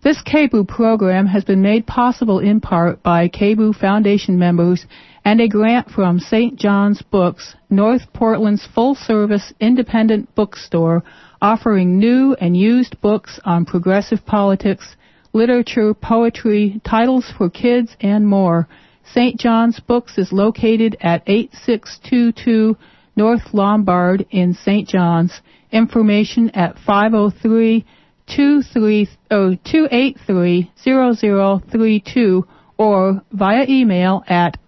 This KBOO program has been made possible in part by KBOO Foundation members and a grant from St. John's Books, North Portland's full-service independent bookstore, offering new and used books on progressive politics, literature, poetry, titles for kids, and more. St. John's Books is located at 8622 North Lombard in St. John's. Information at 503-283-0032 or via email at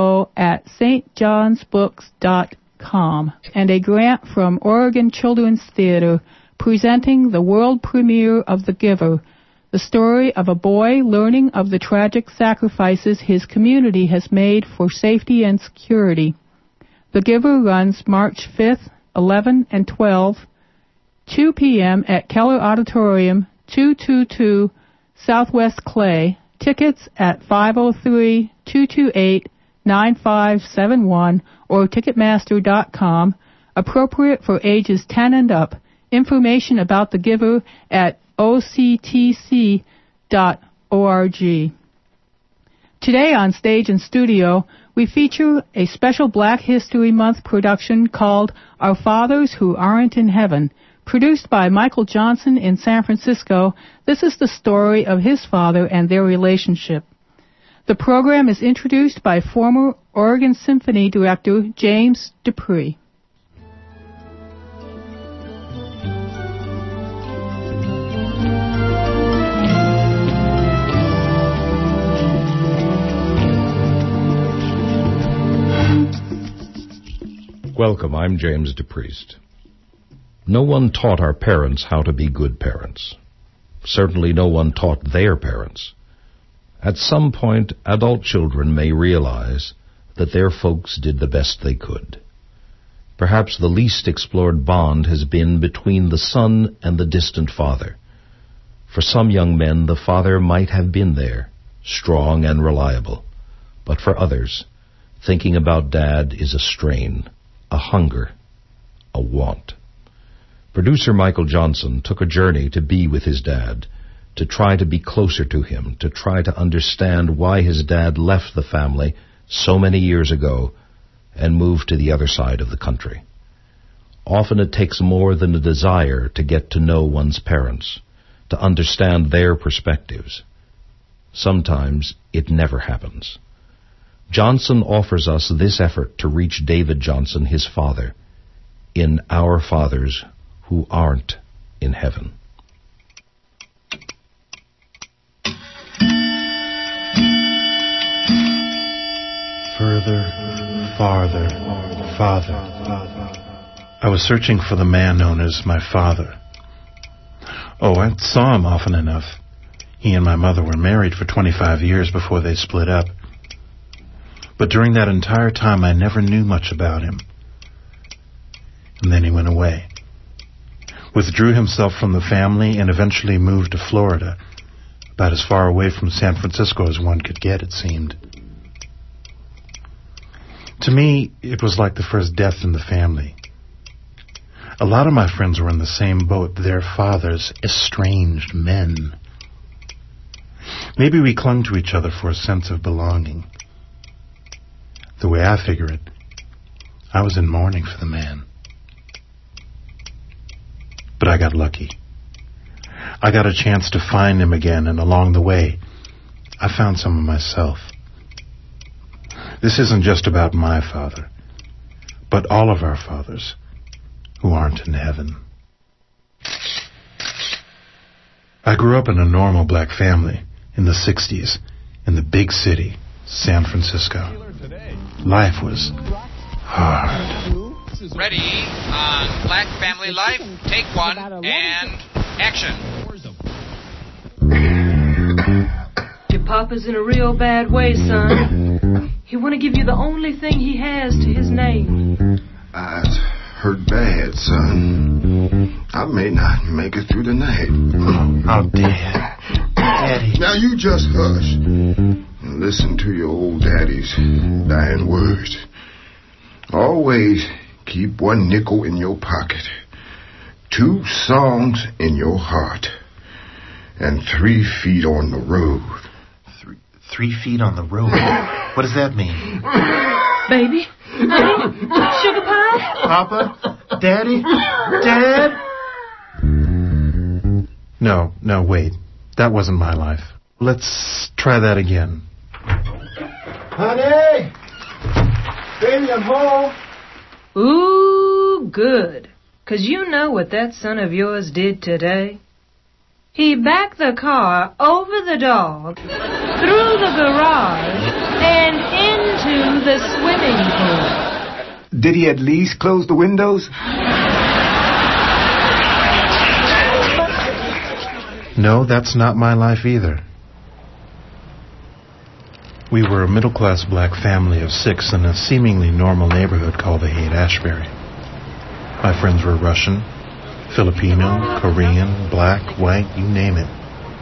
info@stjohnsbooks.com. And a grant from Oregon Children's Theater presenting the world premiere of The Giver, the story of a boy learning of the tragic sacrifices his community has made for safety and security. The Giver runs March 5th, 11, and 12, 2 p.m. at Keller Auditorium, 222 Southwest Clay. Tickets at 503-228-9571 or Ticketmaster.com. Appropriate for ages 10 and up. Information about The Giver at octc.org. Today on Stage and Studio, we feature a special Black History Month production called Our Fathers Who Aren't in Heaven. Produced by Michael Johnson in San Francisco, this is the story of his father and their relationship. The program is introduced by former Oregon Symphony director James Dupree. Welcome, I'm James DePriest. No one taught our parents how to be good parents. Certainly no one taught their parents. At some point, adult children may realize that their folks did the best they could. Perhaps the least explored bond has been between the son and the distant father. For some young men, the father might have been there, strong and reliable. But for others, thinking about Dad is a strain, a hunger, a want. Producer Michael Johnson took a journey to be with his dad, to try to be closer to him, to try to understand why his dad left the family so many years ago and moved to the other side of the country. Often it takes more than a desire to get to know one's parents, to understand their perspectives. Sometimes it never happens. Johnson offers us this effort to reach David Johnson, his father, in Our Fathers Who Aren't in Heaven. Further, farther, father. I was searching for the man known as my father. Oh, I saw him often enough. He and my mother were married for 25 years before they split up. But during that entire time, I never knew much about him. And then he went away. Withdrew himself from the family and eventually moved to Florida, about as far away from San Francisco as one could get, it seemed. To me, it was like the first death in the family. A lot of my friends were in the same boat, their fathers, estranged men. Maybe we clung to each other for a sense of belonging. The way I figure it, I was in mourning for the man. But I got lucky. I got a chance to find him again, and along the way, I found some of myself. This isn't just about my father, but all of our fathers who aren't in heaven. I grew up in a normal black family in the 60s in the big city, San Francisco. Life was hard. Ready on Black Family Life, take one, and action. Your papa's in a real bad way, son. He want to give you the only thing he has to his name. I hurt bad, son. I may not make it through the night. Oh, Dad. Daddy. Now you just hush and listen to your old daddy's dying words. Always keep 1 nickel in your pocket, 2 songs in your heart, and 3 feet on the road. 3 feet on the road? What does that mean? Baby? Sugar pie? Papa? Daddy? Dad? No, wait. That wasn't my life. Let's try that again. Honey! Baby, I'm home. Ooh, good. 'Cause you know what that son of yours did today? He backed the car over the dog, through the garage, and into the swimming pool. Did he at least close the windows? No, that's not my life either. We were a middle-class black family of 6 in a seemingly normal neighborhood called the Haight-Ashbury. My friends were Russian, Filipino, Korean, black, white, you name it.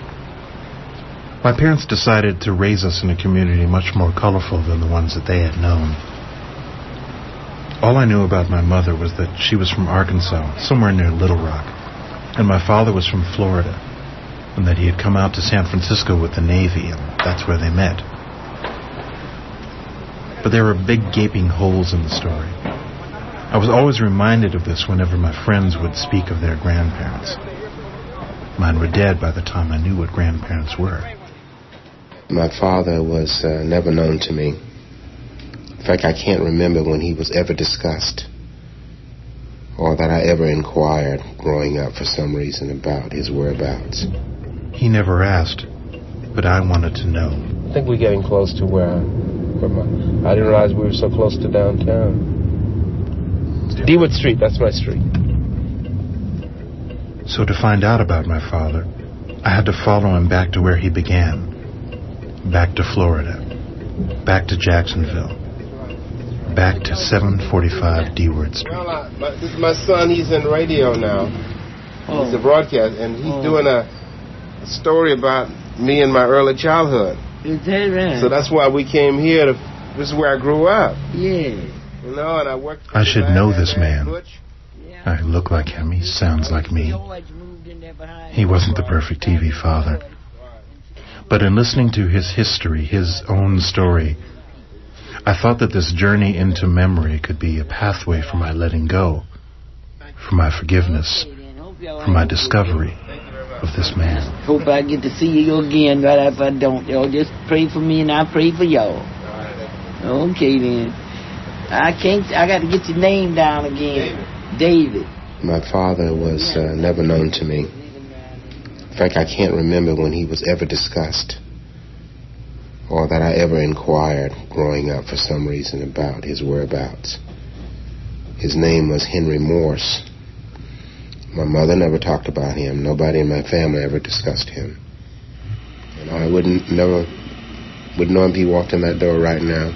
My parents decided to raise us in a community much more colorful than the ones that they had known. All I knew about my mother was that she was from Arkansas, somewhere near Little Rock, and my father was from Florida, and that he had come out to San Francisco with the Navy, and that's where they met. But there were big gaping holes in the story. I was always reminded of this whenever my friends would speak of their grandparents. Mine were dead by the time I knew what grandparents were. My father was never known to me. In fact, I can't remember when he was ever discussed or that I ever inquired growing up for some reason about his whereabouts. He never asked, but I wanted to know. I think we're getting close to where I didn't realize we were so close to downtown. Dewood Street, that's my street. So to find out about my father, I had to follow him back to where he began. Back to Florida. Back to Jacksonville. Back to 745 Dewood Street. Well, this is my son. He's in radio now. He's a broadcast, and he's doing a story about me and my early childhood. Is that right? So that's why we came here. This is where I grew up. Yeah. You know, and I worked. I should know this man. I look like him. He sounds like me. He wasn't the perfect TV father. But in listening to his history, his own story, I thought that this journey into memory could be a pathway for my letting go, for my forgiveness, for my discovery of this man. Hope I get to see you again, but if I don't, y'all just pray for me and I pray for y'all. Okay then. I got to get your name down again. David. My father was never known to me. In fact, I can't remember when he was ever discussed or that I ever inquired growing up for some reason about his whereabouts. His name was Henry Morse. My mother never talked about him. Nobody in my family ever discussed him. And I wouldn't know if he walked in that door right now.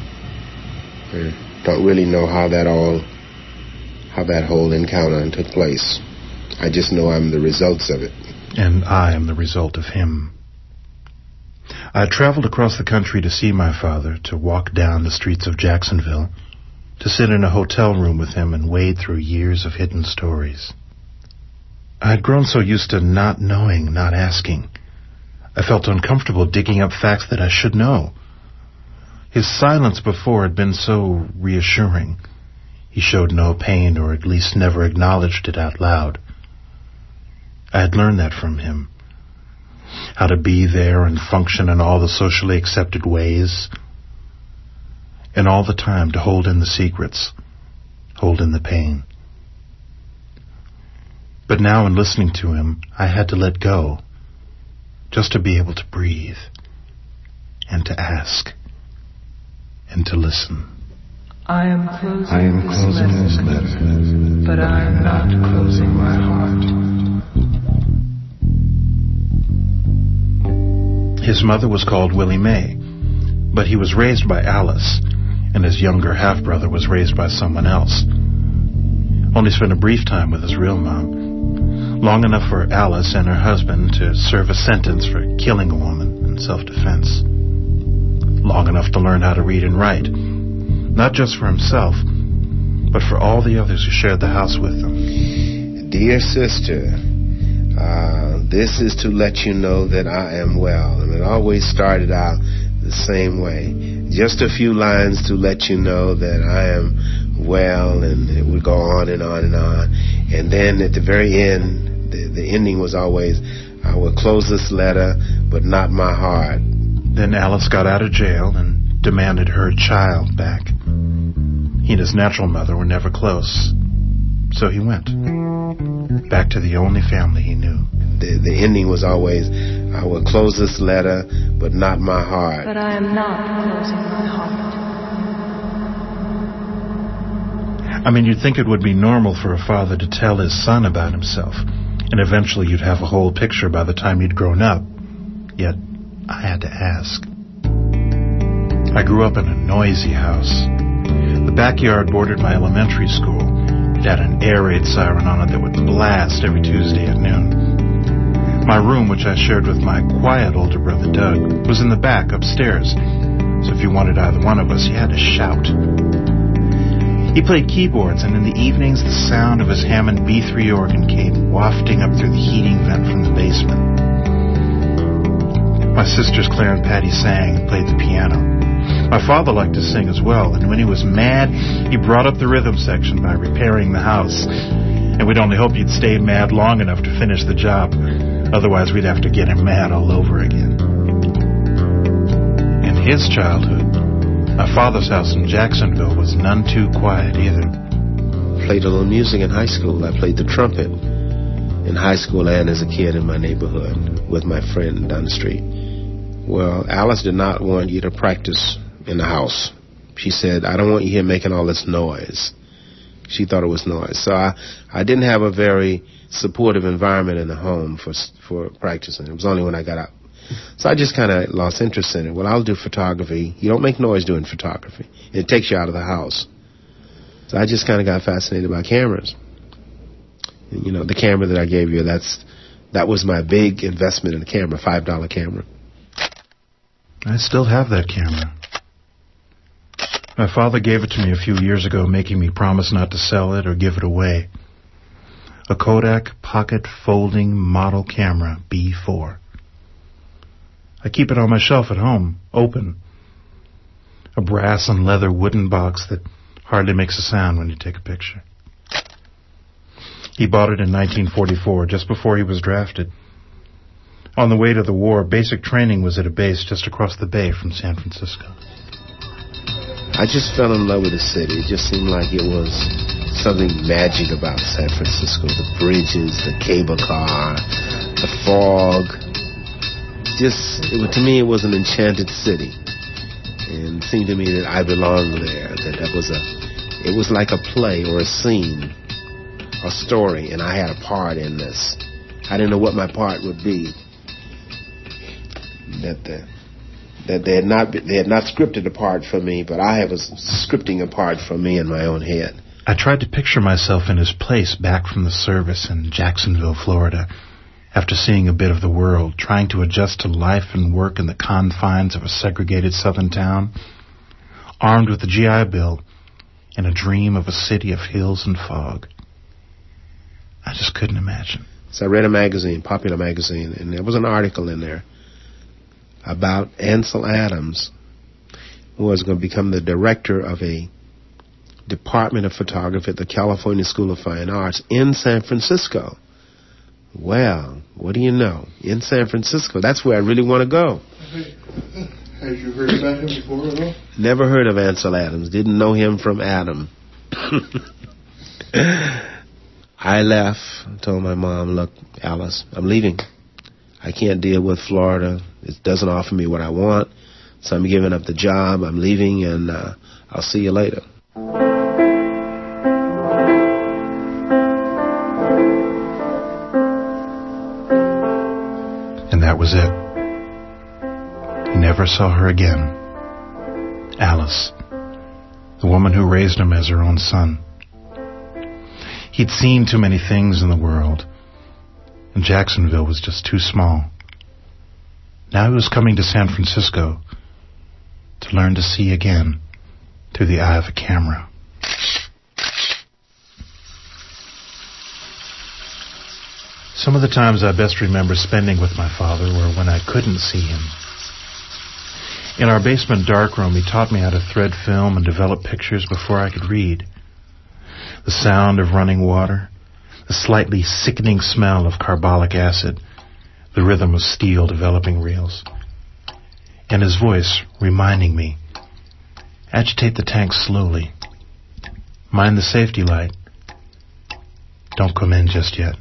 Don't really know how that whole encounter took place. I just know I'm the results of it. And I am the result of him. I had traveled across the country to see my father, to walk down the streets of Jacksonville, to sit in a hotel room with him and wade through years of hidden stories. I had grown so used to not knowing, not asking. I felt uncomfortable digging up facts that I should know. His silence before had been so reassuring. He showed no pain, or at least never acknowledged it out loud. I had learned that from him. How to be there and function in all the socially accepted ways. And all the time to hold in the secrets, hold in the pain. But now in listening to him, I had to let go, just to be able to breathe, and to ask, and to listen. I am closing this letter, but I am not closing my heart. His mother was called Willie Mae, but he was raised by Alice, and his younger half-brother was raised by someone else. Only spent a brief time with his real mom, long enough for Alice and her husband to serve a sentence for killing a woman in self-defense. Long enough to learn how to read and write, not just for himself, but for all the others who shared the house with him. Dear sister, This is to let you know that I am well. And it always started out the same way. Just a few lines to let you know that I am well, and it would go on and on and on. And then at the very end, the ending was always, I will close this letter, but not my heart. Then Alice got out of jail and demanded her child back. He and his natural mother were never close. So he went back to the only family he knew. The ending was always, I will close this letter, but not my heart. But I am not closing my heart. I mean, you'd think it would be normal for a father to tell his son about himself, and eventually you'd have a whole picture by the time you'd grown up. Yet, I had to ask. I grew up in a noisy house. The backyard bordered my elementary school. It had an air raid siren on it that would blast every Tuesday at noon. My room, which I shared with my quiet older brother Doug, was in the back upstairs. So if you wanted either one of us, you had to shout. He played keyboards, and in the evenings the sound of his Hammond B3 organ came wafting up through the heating vent from the basement. My sisters Claire and Patty sang and played the piano. My father liked to sing as well, and when he was mad, he brought up the rhythm section by repairing the house. And we'd only hope he'd stay mad long enough to finish the job. Otherwise, we'd have to get him mad all over again. In his childhood, my father's house in Jacksonville was none too quiet either. Played a little music in high school. I played the trumpet in high school and as a kid in my neighborhood with my friend down the street. Well, Alice did not want you to practice in the house. She said, I don't want you here making all this noise. She thought it was noise. So I didn't have a very supportive environment in the home for practicing. It was only when I got out. So I just kind of lost interest in it. Well, I'll do photography. You don't make noise doing photography. It takes you out of the house. So I just kind of got fascinated by cameras. And, you know, the camera that I gave you, that was my big investment in the camera, $5 camera. I still have that camera. My father gave it to me a few years ago, making me promise not to sell it or give it away. A Kodak pocket folding model camera, B4. I keep it on my shelf at home, open. A brass and leather wooden box that hardly makes a sound when you take a picture. He bought it in 1944, just before he was drafted. On the way to the war, basic training was at a base just across the bay from San Francisco. I just fell in love with the city. It just seemed like it was something magic about San Francisco. The bridges, the cable car, the fog. To me, it was an enchanted city. And it seemed to me that I belonged there, it was like a play or a scene, a story, and I had a part in this. I didn't know what my part would be. That they had not scripted a part for me, but I was scripting a part for me in my own head. I tried to picture myself in his place back from the service in Jacksonville, Florida, after seeing a bit of the world, trying to adjust to life and work in the confines of a segregated southern town, armed with the GI Bill and a dream of a city of hills and fog. I just couldn't imagine. So I read a magazine, popular magazine, and there was an article in there about Ansel Adams, who was going to become the director of a department of photography at the California School of Fine Arts in San Francisco. Well, what do you know? In San Francisco, that's where I really want to go. Had you heard about him before at all? Never heard of Ansel Adams. Didn't know him from Adam. I left, told my mom, look, Alice, I'm leaving. I can't deal with Florida. It doesn't offer me what I want. So I'm giving up the job. I'm leaving, and I'll see you later. And that was it. He never saw her again. Alice, the woman who raised him as her own son. He'd seen too many things in the world, and Jacksonville was just too small. Now he was coming to San Francisco to learn to see again through the eye of a camera. Some of the times I best remember spending with my father were when I couldn't see him. In our basement darkroom, he taught me how to thread film and develop pictures before I could read. The sound of running water, the slightly sickening smell of carbolic acid, the rhythm of steel developing reels, and his voice reminding me, agitate the tank slowly, mind the safety light, don't come in just yet.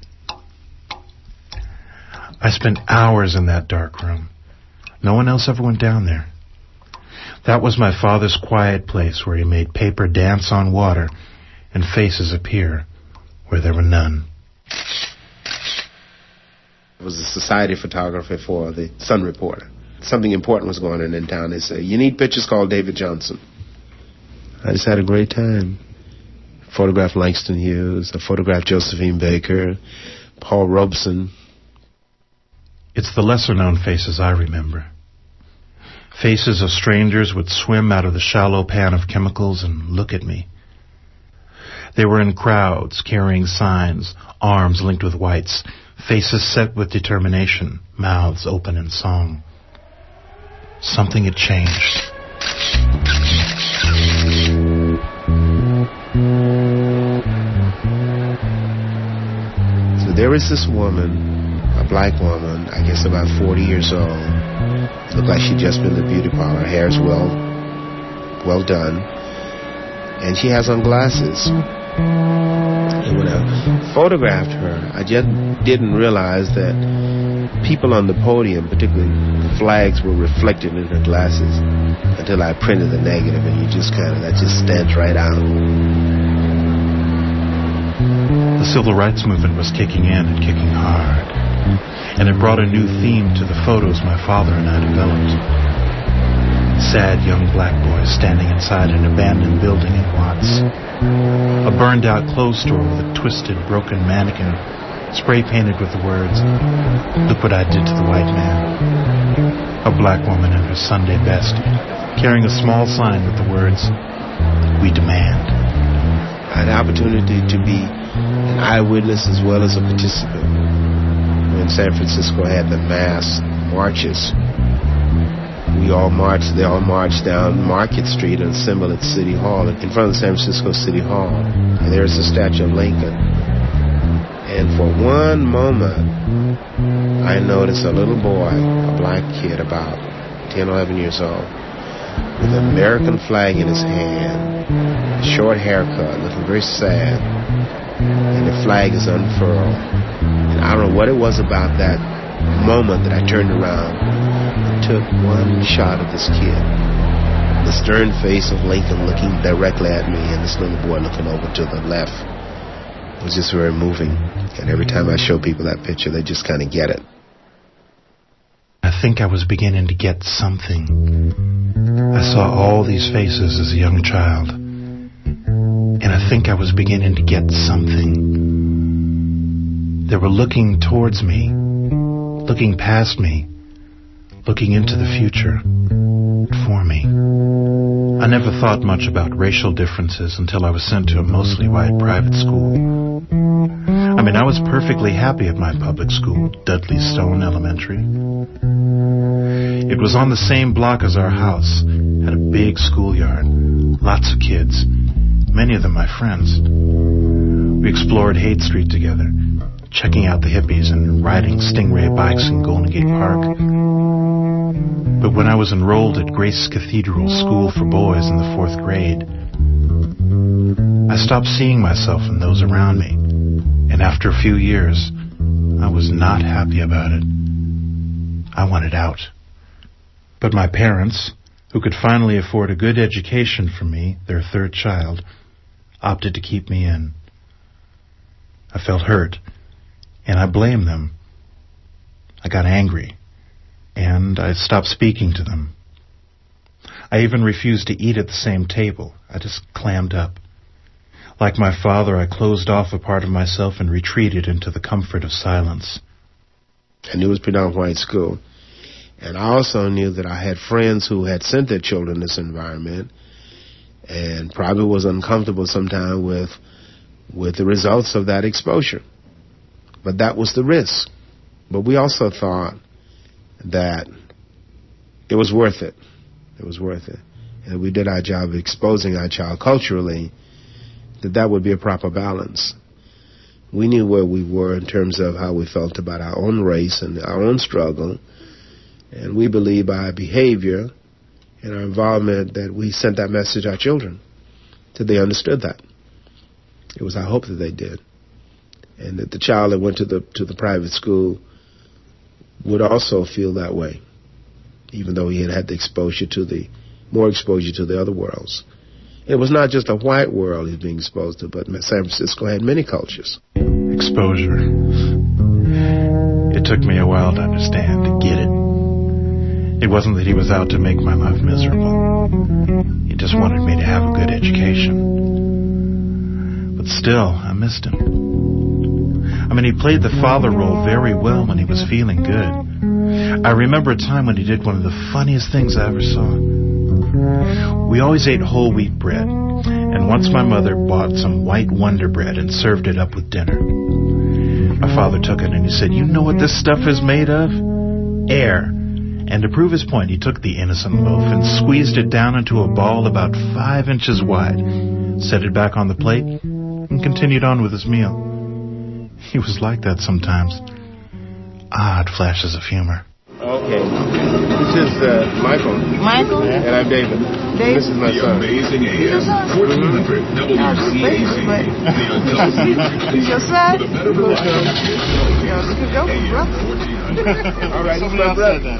I spent hours in that dark room. No one else ever went down there. That was my father's quiet place where he made paper dance on water and faces appear where there were none. It was a society photographer for the Sun Reporter. Something important was going on in town. They said, you need pictures, called David Johnson. I just had a great time. Photographed Langston Hughes. I photographed Josephine Baker, Paul Robeson. It's the lesser-known faces I remember. Faces of strangers would swim out of the shallow pan of chemicals and look at me. They were in crowds, carrying signs, arms linked with whites, faces set with determination, mouths open in song. Something had changed. So there is this woman, a black woman, I guess about 40 years old. Looked like she'd just been to the beauty parlor. Her hair's well done. And she has on glasses. And when I photographed her, I just didn't realize that people on the podium, particularly flags, were reflected in her glasses until I printed the negative, and that just stands right out. The civil rights movement was kicking in and kicking hard, and it brought a new theme to the photos my father and I developed. Sad young black boys standing inside an abandoned building in Watts. A burned-out clothes store with a twisted, broken mannequin spray-painted with the words, "Look what I did to the white man." A black woman in her Sunday best, carrying a small sign with the words, "We demand." I had the opportunity to be an eyewitness as well as a participant when San Francisco had the mass marches. They all marched down Market Street and assembled at City Hall, in front of the San Francisco City Hall. And there's the statue of Lincoln. And for one moment, I noticed a little boy, a black kid about 10, 11 years old, with an American flag in his hand, short haircut, looking very sad, and the flag is unfurled. And I don't know what it was about that moment that I turned around and took one shot of this kid. The stern face of Lincoln looking directly at me, and this little boy looking over to the left. It was just very moving. And every time I show people that picture, they just kind of get it. I think I was beginning to get something. I saw all these faces as a young child. And I think I was beginning to get something. They were looking towards me, looking past me, looking into the future for me. I never thought much about racial differences until I was sent to a mostly white private school. I was perfectly happy at my public school, Dudley Stone Elementary. It was on the same block as our house, had a big schoolyard, lots of kids, many of them my friends. We explored Haight Street together, checking out the hippies and riding Stingray bikes in Golden Gate Park. But when I was enrolled at Grace Cathedral School for Boys in the 4th grade, I stopped seeing myself and those around me. And after a few years, I was not happy about it. I wanted out. But my parents, who could finally afford a good education for me, their 3rd child, opted to keep me in. I felt hurt, and I blamed them. I got angry, and I stopped speaking to them. I even refused to eat at the same table. I just clammed up. Like my father, I closed off a part of myself and retreated into the comfort of silence. I knew it was predominantly white school. And I also knew that I had friends who had sent their children in this environment and probably was uncomfortable sometimes with the results of that exposure. But that was the risk. But we also thought that it was worth it. It was worth it. And we did our job of exposing our child culturally, that would be a proper balance. We knew where we were in terms of how we felt about our own race and our own struggle. And we believe by our behavior and our involvement that we sent that message to our children, that they understood that. It was our hope that they did. And that the child that went to the private school would also feel that way, even though he had the more exposure to the other worlds. It was not just a white world he was being exposed to, but San Francisco had many cultures. Exposure. It took me a while to understand, to get it. It wasn't that he was out to make my life miserable. He just wanted me to have a good education. But still, I missed him. I mean, he played the father role very well when he was feeling good. I remember a time when he did one of the funniest things I ever saw. We always ate whole wheat bread, and once my mother bought some white Wonder Bread and served it up with dinner. My father took it and he said, "You know what this stuff is made of? Air." And to prove his point, he took the innocent loaf and squeezed it down into a ball about 5 inches wide, set it back on the plate, and continued on with his meal. He was like that sometimes. Odd flashes of humor. Okay. This is Michael. Michael? And I'm David. David? This is my son. Amazing AM 1400 WCAZ. He's your son? For the better life. Yeah, you can go, brother. All right, he's my brother.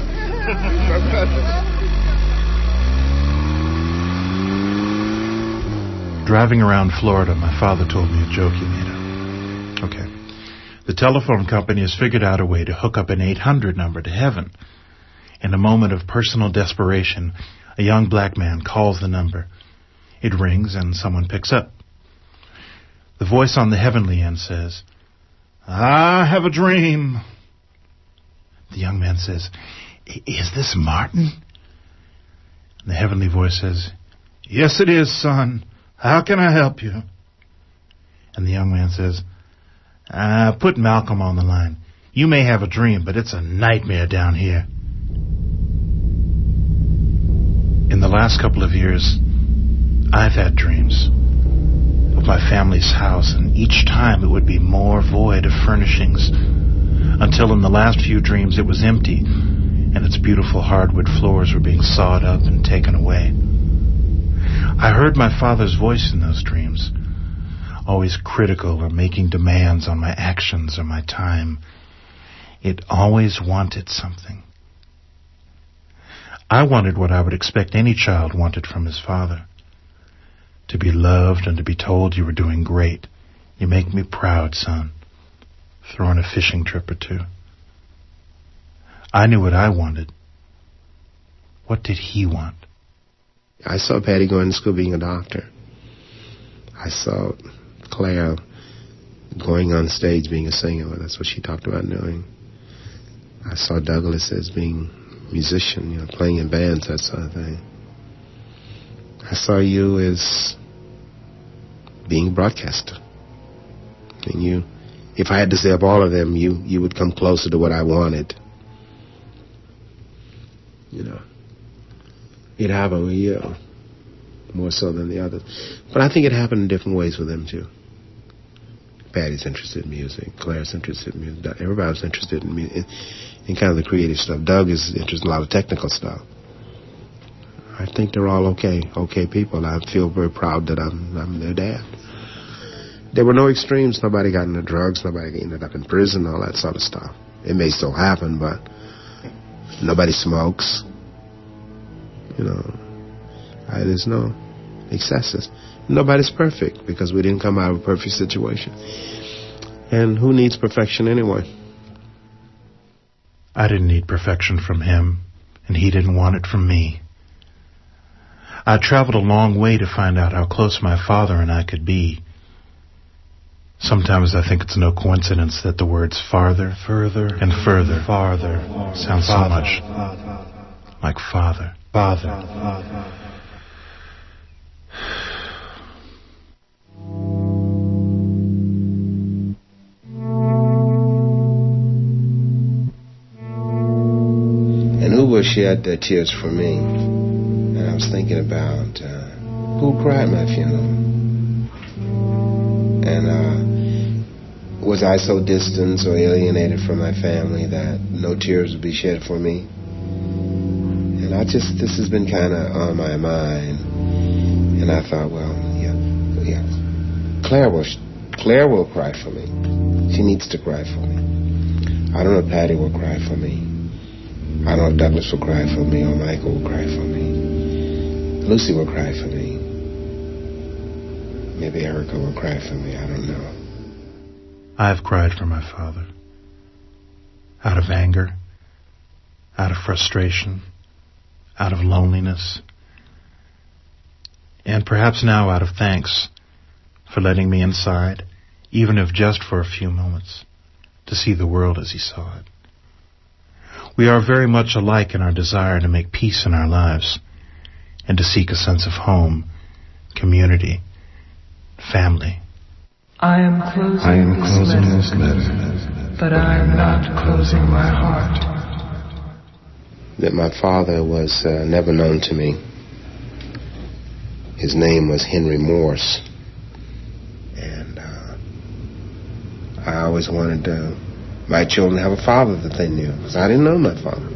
Driving around Florida, my father told me a joke he made up. Okay. The telephone company has figured out a way to hook up an 800 number to heaven. In a moment of personal desperation, a young black man calls the number. It rings and someone picks up. The voice on the heavenly end says, "I have a dream." The young man says, "Is this Martin?" And the heavenly voice says, "Yes, it is, son. How can I help you?" And the young man says, "Put Malcolm on the line. You may have a dream, but it's a nightmare down here." In the last couple of years, I've had dreams of my family's house, and each time it would be more void of furnishings, until in the last few dreams it was empty, and its beautiful hardwood floors were being sawed up and taken away. I heard my father's voice in those dreams, always critical or making demands on my actions or my time. It always wanted something. I wanted what I would expect any child wanted from his father. To be loved and to be told you were doing great. You make me proud, son. Throw in a fishing trip or two. I knew what I wanted. What did he want? I saw Patty going to school being a doctor. I saw Claire going on stage being a singer. That's what she talked about doing. I saw Douglas as being a musician, playing in bands, that sort of thing. I saw you as being a broadcaster. And you, if I had to say of all of them, you would come closer to what I wanted. It happened, more so than the others. But I think it happened in different ways with them, too. Patty's interested in music. Claire's interested in music. Everybody's interested in music, in kind of the creative stuff. Doug is interested in a lot of technical stuff. I think they're all okay people. I feel very proud that I'm their dad. There were no extremes. Nobody got into drugs. Nobody ended up in prison, all that sort of stuff. It may still happen, but nobody smokes. There's no excesses. Nobody's perfect because we didn't come out of a perfect situation. And who needs perfection anyway? I didn't need perfection from him, and he didn't want it from me. I traveled a long way to find out how close my father and I could be. Sometimes I think it's no coincidence that the words farther, further, and further, farther sound so much like father. Father. will shed their tears for me. And I was thinking about who cried my funeral. And was I so distant or alienated from my family that no tears would be shed for me? And this has been kind of on my mind. And I thought, well, yeah. Claire will cry for me. She needs to cry for me. I don't know if Patty will cry for me. I don't know if Douglas will cry for me or Michael will cry for me. Lucy will cry for me. Maybe Erica will cry for me. I don't know. I have cried for my father. Out of anger, out of frustration, out of loneliness, and perhaps now out of thanks for letting me inside, even if just for a few moments, to see the world as he saw it. We are very much alike in our desire to make peace in our lives and to seek a sense of home, community, family. I am closing this letter, but I am not closing my heart. That my father was never known to me. His name was Henry Morse. And I always wanted my children to have a father that they knew, because I didn't know my father.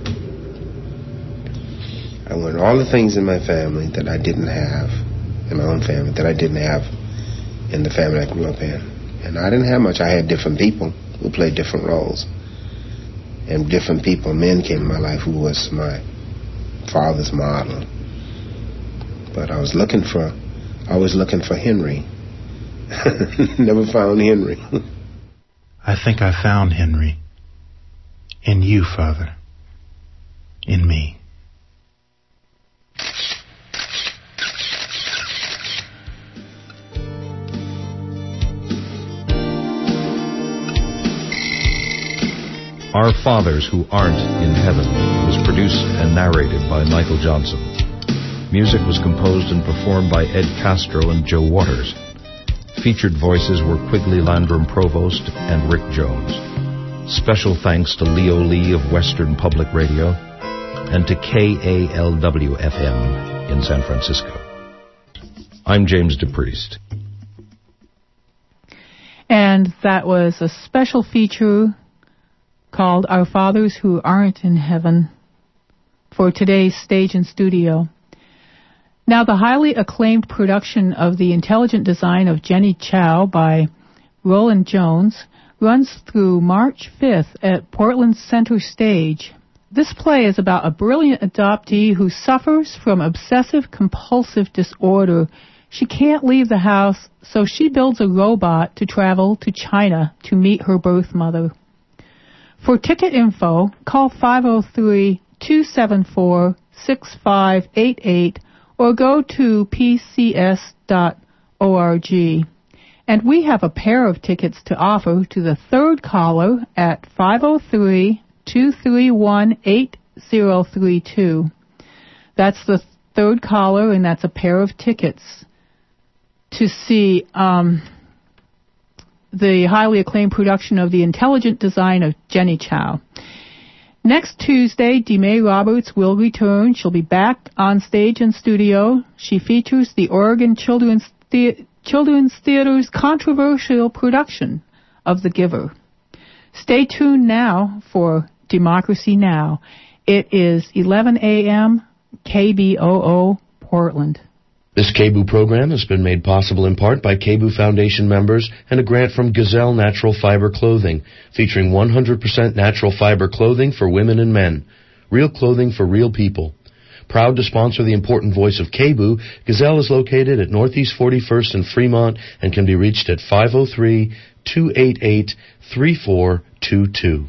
I wanted all the things in my family that I didn't have, in my own family, that I didn't have in the family I grew up in. And I didn't have much. I had different people who played different roles. And different people, men came in my life who was my father's model. But I was looking for Henry. Never found Henry. I think I found Henry. In you, Father. In me. Our Fathers Who Aren't in Heaven was produced and narrated by Michael Johnson. Music was composed and performed by Ed Castro and Joe Waters. Featured voices were Quigley Landrum Provost and Rick Jones. Special thanks to Leo Lee of Western Public Radio and to KALW-FM in San Francisco. I'm James DePriest. And that was a special feature called Our Fathers Who Aren't in Heaven for today's Stage and Studio. Now, the highly acclaimed production of The Intelligent Design of Jenny Chow by Roland Jones runs through March 5th at Portland's Center Stage. This play is about a brilliant adoptee who suffers from obsessive-compulsive disorder. She can't leave the house, so she builds a robot to travel to China to meet her birth mother. For ticket info, call 503-274-6588 or go to pcs.org. And we have a pair of tickets to offer to the third caller at 503-231-8032. That's the third caller, and that's a pair of tickets to see the highly acclaimed production of The Intelligent Design of Jenny Chow. Next Tuesday, DeMay Roberts will return. She'll be back on stage and studio. She features the Oregon Children's Theater's controversial production of The Giver. Stay tuned now for Democracy Now! It is 11 a.m. KBOO, Portland. This KBOO program has been made possible in part by KBOO Foundation members and a grant from Gazelle Natural Fiber Clothing, featuring 100% natural fiber clothing for women and men. Real clothing for real people. Proud to sponsor the important voice of KBOO, Gazelle is located at Northeast 41st and Fremont and can be reached at 503-288-3422.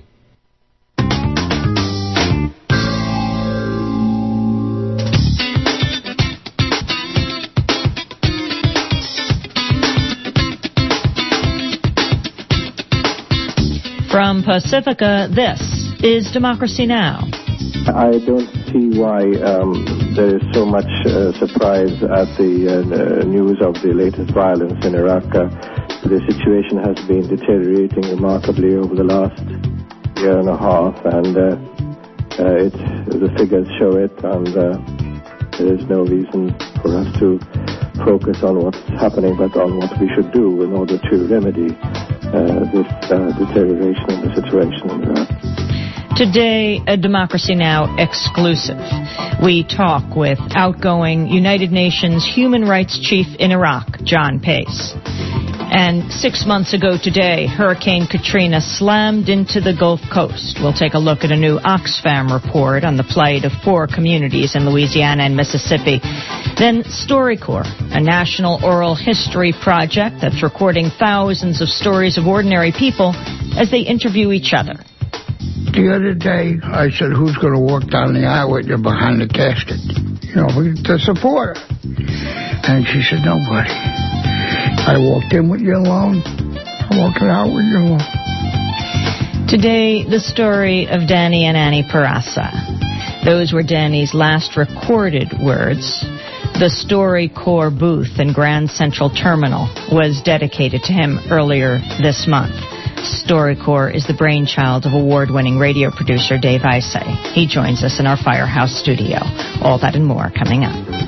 From Pacifica, this is Democracy Now! I don't see why there is so much surprise at the news of the latest violence in Iraq. The situation has been deteriorating remarkably over the last year and a half, and The figures show it, and there is no reason for us to focus on what's happening, but on what we should do in order to remedy this deterioration of the situation in Iraq. Today, a Democracy Now! Exclusive. We talk with outgoing United Nations Human Rights Chief in Iraq, John Pace. And 6 months ago today, Hurricane Katrina slammed into the Gulf Coast. We'll take a look at a new Oxfam report on the plight of poor communities in Louisiana and Mississippi. Then StoryCorps, a national oral history project that's recording thousands of stories of ordinary people as they interview each other. The other day, I said, who's going to walk down the aisle with you behind the casket? To support her. And she said, nobody. I walked in with you alone. I'm walking out with you alone. Today, the story of Danny and Annie Peraza. Those were Danny's last recorded words. The StoryCorps booth in Grand Central Terminal was dedicated to him earlier this month. StoryCorps is the brainchild of award-winning radio producer Dave Isay. He joins us in our Firehouse studio. All that and more coming up.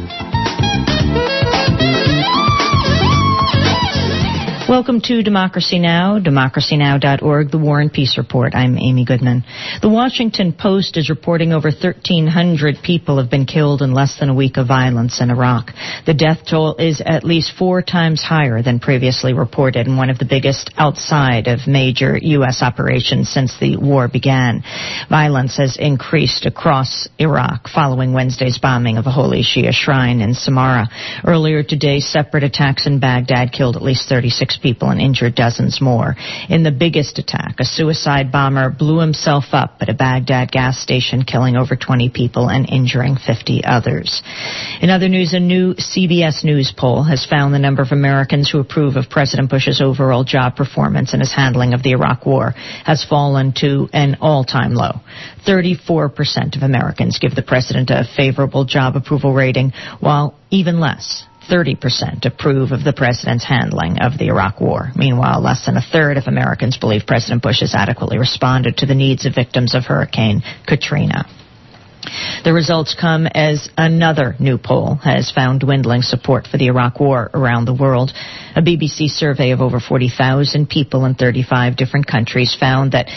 Welcome to Democracy Now!, democracynow.org, the War and Peace Report. I'm Amy Goodman. The Washington Post is reporting over 1,300 people have been killed in less than a week of violence in Iraq. The death toll is at least 4 times higher than previously reported, and one of the biggest outside of major U.S. operations since the war began. Violence has increased across Iraq following Wednesday's bombing of a holy Shia shrine in Samarra. Earlier today, separate attacks in Baghdad killed at least 36 people and injured dozens more. In the biggest attack, a suicide bomber blew himself up at a Baghdad gas station, killing over 20 people and injuring 50 others. In other news, a new CBS News poll has found the number of Americans who approve of President Bush's overall job performance and his handling of the Iraq War has fallen to an all-time low. 34% of Americans give the president a favorable job approval rating, while even less, 30% approve of the president's handling of the Iraq War. Meanwhile, less than a third of Americans believe President Bush has adequately responded to the needs of victims of Hurricane Katrina. The results come as another new poll has found dwindling support for the Iraq War around the world. A BBC survey of over 40,000 people in 35 different countries found that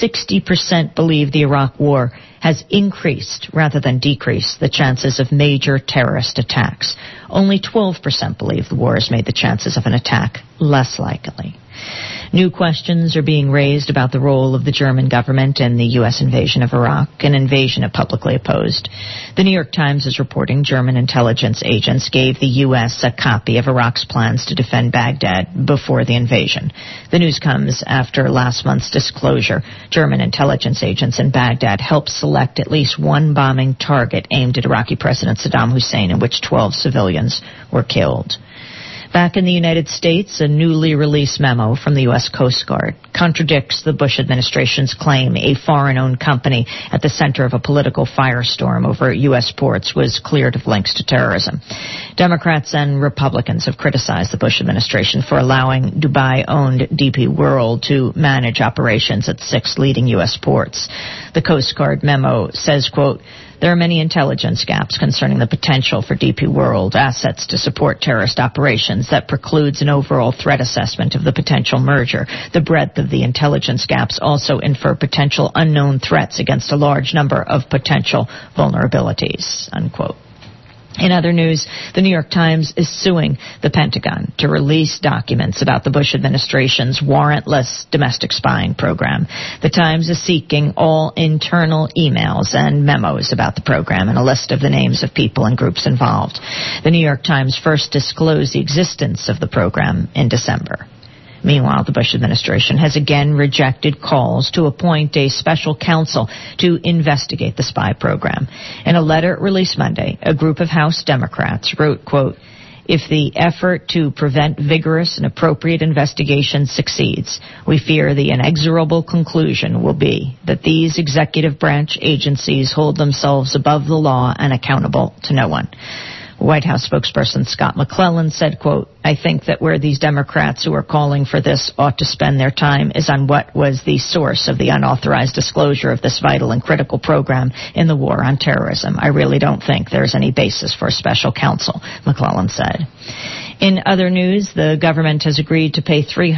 60% believe the Iraq War has increased rather than decreased the chances of major terrorist attacks. Only 12% believe the war has made the chances of an attack less likely. New questions are being raised about the role of the German government in the U.S. invasion of Iraq, an invasion it publicly opposed. The New York Times is reporting German intelligence agents gave the U.S. a copy of Iraq's plans to defend Baghdad before the invasion. The news comes after last month's disclosure. German intelligence agents in Baghdad helped select at least one bombing target aimed at Iraqi President Saddam Hussein, in which 12 civilians were killed. Back in the United States, a newly released memo from the U.S. Coast Guard contradicts the Bush administration's claim a foreign-owned company at the center of a political firestorm over U.S. ports was cleared of links to terrorism. Democrats and Republicans have criticized the Bush administration for allowing Dubai-owned DP World to manage operations at 6 leading U.S. ports. The Coast Guard memo says, quote, there are many intelligence gaps concerning the potential for DP World assets to support terrorist operations that precludes an overall threat assessment of the potential merger. The breadth of the intelligence gaps also infer potential unknown threats against a large number of potential vulnerabilities, unquote. In other news, the New York Times is suing the Pentagon to release documents about the Bush administration's warrantless domestic spying program. The Times is seeking all internal emails and memos about the program and a list of the names of people and groups involved. The New York Times first disclosed the existence of the program in December. Meanwhile, the Bush administration has again rejected calls to appoint a special counsel to investigate the spy program. In a letter released Monday, a group of House Democrats wrote, quote, if the effort to prevent vigorous and appropriate investigation succeeds, we fear the inexorable conclusion will be that these executive branch agencies hold themselves above the law and accountable to no one. White House spokesperson Scott McClellan said, quote, I think that where these Democrats who are calling for this ought to spend their time is on what was the source of the unauthorized disclosure of this vital and critical program in the war on terrorism. I really don't think there's any basis for a special counsel, McClellan said. In other news, the government has agreed to pay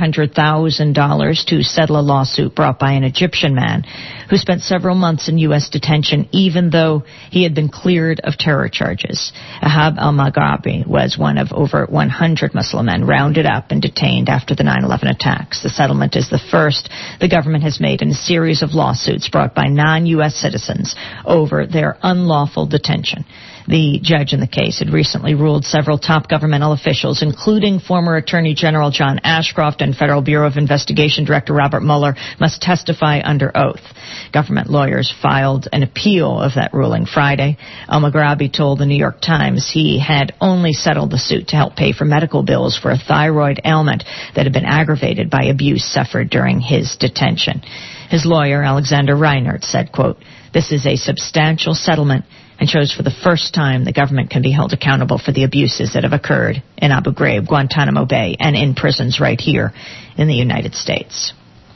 $300,000 to settle a lawsuit brought by an Egyptian man who spent several months in U.S. detention even though he had been cleared of terror charges. Ahab al-Maghrabi was one of over 100 Muslim men rounded up and detained after the 9/11 attacks. The settlement is the first the government has made in a series of lawsuits brought by non-U.S. citizens over their unlawful detention. The judge in the case had recently ruled several top governmental officials, including former Attorney General John Ashcroft and Federal Bureau of Investigation Director Robert Mueller, must testify under oath. Government lawyers filed an appeal of that ruling Friday. Al-Maghrabi told the New York Times he had only settled the suit to help pay for medical bills for a thyroid ailment that had been aggravated by abuse suffered during his detention. His lawyer, Alexander Reinert, said, quote, this is a substantial settlement and shows for the first time the government can be held accountable for the abuses that have occurred in Abu Ghraib, Guantanamo Bay, and in prisons right here in the United States.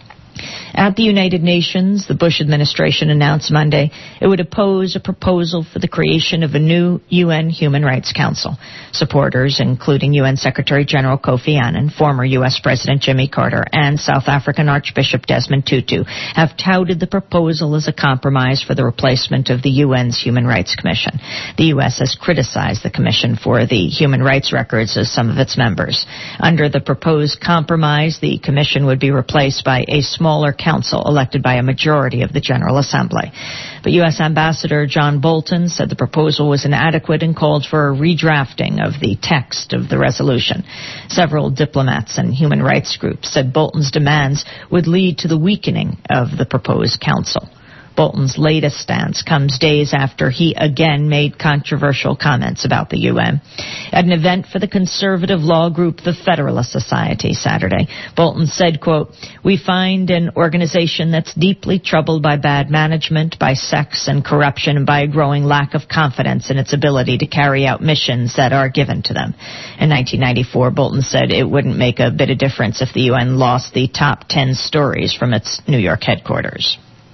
At the United Nations, the Bush administration announced Monday it would oppose a proposal for the creation of a new UN Human Rights Council. Supporters, including UN Secretary General Kofi Annan, former U.S. President Jimmy Carter, and South African Archbishop Desmond Tutu, have touted the proposal as a compromise for the replacement of the UN's Human Rights Commission. The U.S. has criticized the commission for the human rights records of some of its members. Under the proposed compromise, the commission would be replaced by a smaller council elected by a majority of the General Assembly. But U.S. Ambassador John Bolton said the proposal was inadequate and called for a redrafting of the text of the resolution. Several diplomats and human rights groups said Bolton's demands would lead to the weakening of the proposed council. Bolton's latest stance comes days after he again made controversial comments about the UN. At an event for the conservative law group the Federalist Society Saturday, Bolton said, quote, we find an organization that's deeply troubled by bad management, by sex and corruption, and by a growing lack of confidence in its ability to carry out missions that are given to them. In 1994, Bolton said it wouldn't make a bit of difference if the UN lost the top 10 stories from its New York headquarters.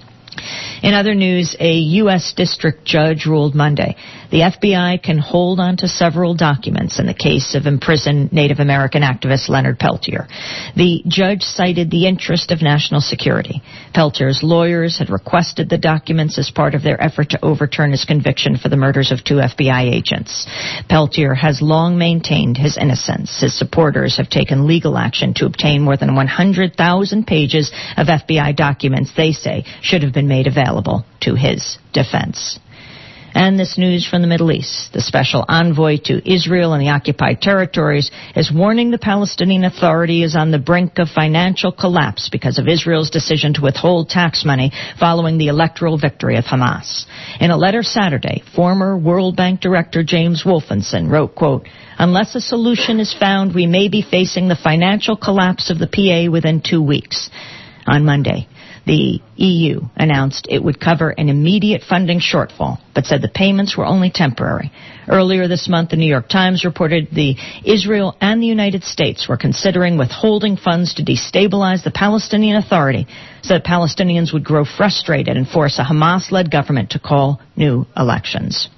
In other news, a U.S. district judge ruled Monday the FBI can hold on to several documents in the case of imprisoned Native American activist Leonard Peltier. The judge cited the interest of national security. Peltier's lawyers had requested the documents as part of their effort to overturn his conviction for the murders of 2 FBI agents. Peltier has long maintained his innocence. His supporters have taken legal action to obtain more than 100,000 pages of FBI documents they say should have been made available to his defense. And this news from the Middle East. The special envoy to Israel and the occupied territories is warning the Palestinian Authority is on the brink of financial collapse because of Israel's decision to withhold tax money following the electoral victory of Hamas. In a letter Saturday, former World Bank Director James Wolfenson wrote, quote, unless a solution is found, we may be facing the financial collapse of the PA within 2 weeks. On Monday, the EU announced it would cover an immediate funding shortfall, but said the payments were only temporary. Earlier this month, the New York Times reported Israel and the United States were considering withholding funds to destabilize the Palestinian Authority so that Palestinians would grow frustrated and force a Hamas-led government to call new elections.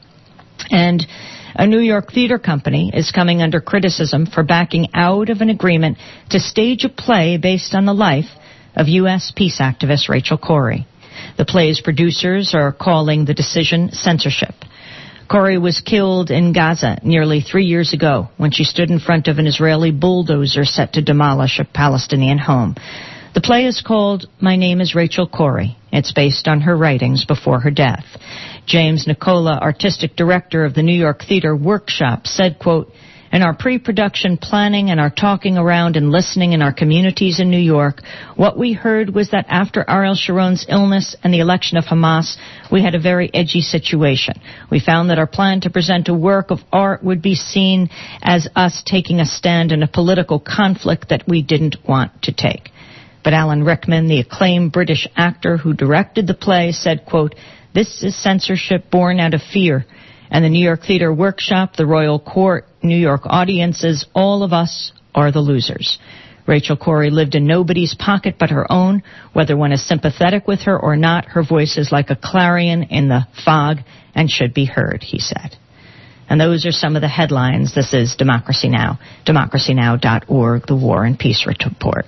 And a New York theater company is coming under criticism for backing out of an agreement to stage a play based on the life of U.S. peace activist Rachel Corrie. The play's producers are calling the decision censorship. Corrie was killed in Gaza nearly 3 years ago when she stood in front of an Israeli bulldozer set to demolish a Palestinian home. The play is called My Name is Rachel Corrie. It's based on her writings before her death. James Nicola, artistic director of the New York Theater Workshop, said, quote, in our pre-production planning and our talking around and listening in our communities in New York, what we heard was that after Ariel Sharon's illness and the election of Hamas, we had a very edgy situation. We found that our plan to present a work of art would be seen as us taking a stand in a political conflict that we didn't want to take. But Alan Rickman, the acclaimed British actor who directed the play, said, quote, this is censorship born out of fear. And the New York Theater Workshop, the Royal Court, New York audiences, all of us are the losers. Rachel Corrie lived in nobody's pocket but her own. Whether one is sympathetic with her or not, her voice is like a clarion in the fog and should be heard, he said. And those are some of the headlines. This is Democracy Now!, democracynow.org, the War and Peace Report.